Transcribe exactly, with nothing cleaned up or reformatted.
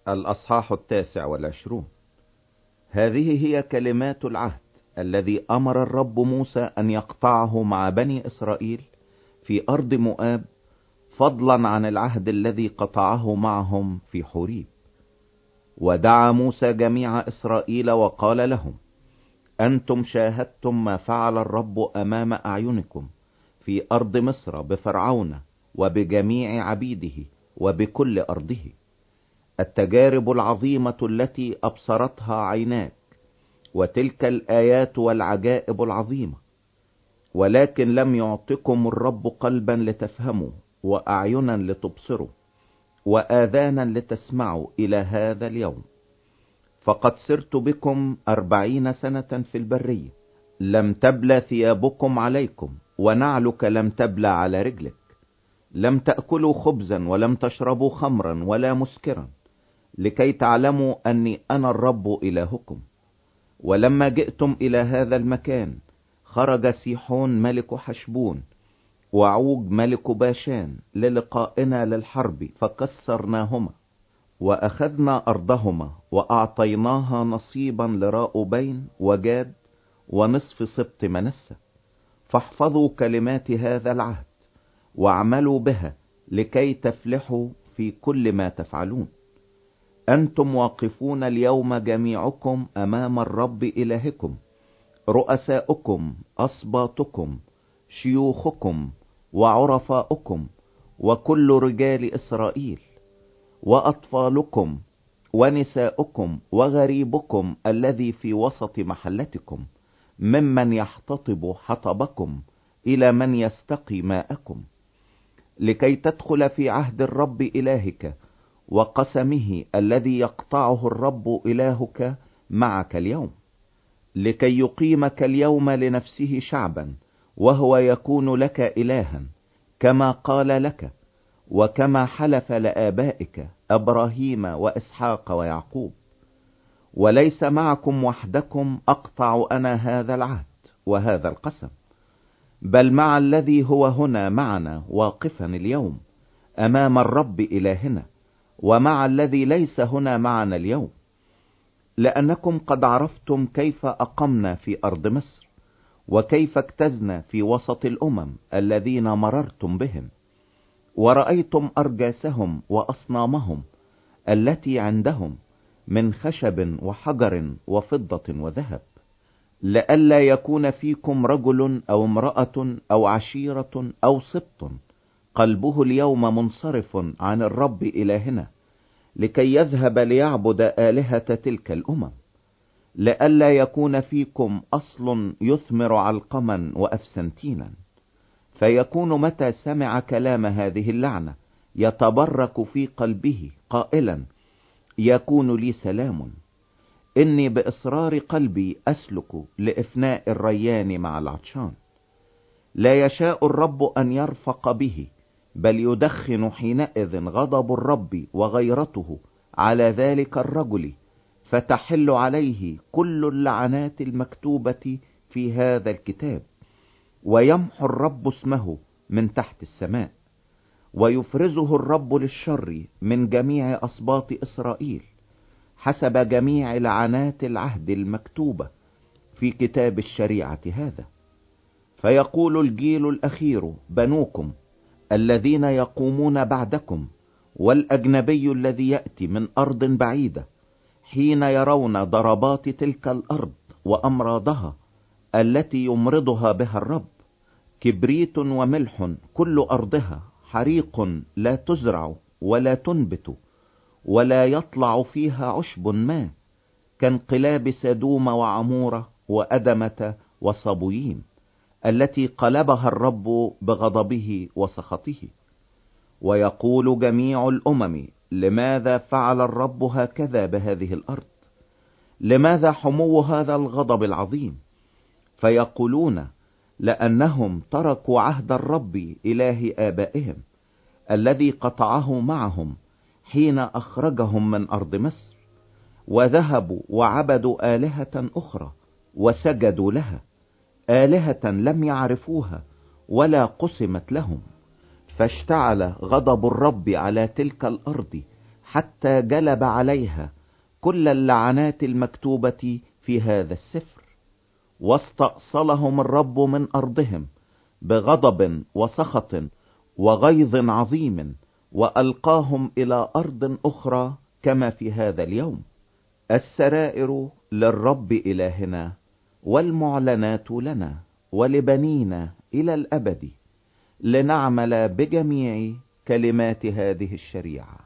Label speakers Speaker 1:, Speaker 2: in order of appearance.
Speaker 1: الأصحاح التاسع والعشرون. هذه هي كلمات العهد الذي أمر الرب موسى أن يقطعه مع بني إسرائيل في أرض مؤاب، فضلا عن العهد الذي قطعه معهم في حوريب. ودعا موسى جميع إسرائيل وقال لهم: أنتم شاهدتم ما فعل الرب أمام أعينكم في أرض مصر بفرعون وبجميع عبيده وبكل أرضه، التجارب العظيمة التي أبصرتها عيناك، وتلك الآيات والعجائب العظيمة. ولكن لم يعطكم الرب قلبا لتفهموا، وأعينا لتبصروا، وآذانا لتسمعوا إلى هذا اليوم. فقد سرت بكم أربعين سنة في البرية، لم تبلى ثيابكم عليكم، ونعلك لم تبلى على رجلك. لم تأكلوا خبزا ولم تشربوا خمرا ولا مسكرا، لكي تعلموا أني أنا الرب إلهكم. ولما جئتم إلى هذا المكان، خرج سيحون ملك حشبون وعوج ملك باشان للقائنا للحرب، فكسرناهما وأخذنا أرضهما، وأعطيناها نصيبا لراؤوبين وجاد ونصف سبط منسى. فاحفظوا كلمات هذا العهد واعملوا بها، لكي تفلحوا في كل ما تفعلون. أنتم واقفون اليوم جميعكم أمام الرب إلهكم، رؤساؤكم، أصباطكم، شيوخكم، وعرفاؤكم، وكل رجال إسرائيل، وأطفالكم، ونساؤكم، وغريبكم الذي في وسط محلتكم، ممن يحتطب حطبكم إلى من يستقي ماءكم، لكي تدخل في عهد الرب إلهك وقسمه الذي يقطعه الرب إلهك معك اليوم، لكي يقيمك اليوم لنفسه شعبا، وهو يكون لك إلها، كما قال لك وكما حلف لآبائك إبراهيم وإسحاق ويعقوب. وليس معكم وحدكم أقطع أنا هذا العهد وهذا القسم، بل مع الذي هو هنا معنا واقفا اليوم أمام الرب إلهنا، ومع الذي ليس هنا معنا اليوم، لأنكم قد عرفتم كيف أقمنا في أرض مصر، وكيف اجتزنا في وسط الأمم الذين مررتم بهم، ورأيتم أرجاسهم وأصنامهم التي عندهم من خشب وحجر وفضة وذهب، لئلا يكون فيكم رجل أو امرأة أو عشيرة أو سبط قلبه اليوم منصرف عن الرب إلهنا، لكي يذهب ليعبد آلهة تلك الأمم، لئلا يكون فيكم أصل يثمر علقما وأفسنتينا، فيكون متى سمع كلام هذه اللعنة يتبرك في قلبه قائلا: يكون لي سلام، إني بإصرار قلبي أسلك لإفناء الريان مع العطشان. لا يشاء الرب أن يرفق به، بل يدخن حينئذ غضب الرب وغيرته على ذلك الرجل، فتحل عليه كل اللعنات المكتوبة في هذا الكتاب، ويمحو الرب اسمه من تحت السماء، ويفرزه الرب للشر من جميع أسباط إسرائيل، حسب جميع لعنات العهد المكتوبة في كتاب الشريعة هذا. فيقول الجيل الأخير بنوكم الذين يقومون بعدكم، والأجنبي الذي يأتي من أرض بعيدة، حين يرون ضربات تلك الأرض وأمراضها التي يمرضها بها الرب، كبريت وملح كل أرضها، حريق لا تزرع ولا تنبت ولا يطلع فيها عشب ما، كانقلاب سدوم وعمورة وأدمة وصبويم التي قلبها الرب بغضبه وسخطه. ويقول جميع الأمم: لماذا فعل الرب هكذا بهذه الأرض؟ لماذا حمو هذا الغضب العظيم؟ فيقولون: لأنهم تركوا عهد الرب إله آبائهم الذي قطعه معهم حين أخرجهم من أرض مصر، وذهبوا وعبدوا آلهة أخرى وسجدوا لها، آلهة لم يعرفوها ولا قسمت لهم. فاشتعل غضب الرب على تلك الأرض حتى جلب عليها كل اللعنات المكتوبة في هذا السفر، واستأصلهم الرب من أرضهم بغضب وسخط وغيظ عظيم، وألقاهم إلى أرض أخرى كما في هذا اليوم. السرائر للرب إلهنا، والمعلنات لنا ولبنينا إلى الأبد، لنعمل بجميع كلمات هذه الشريعة.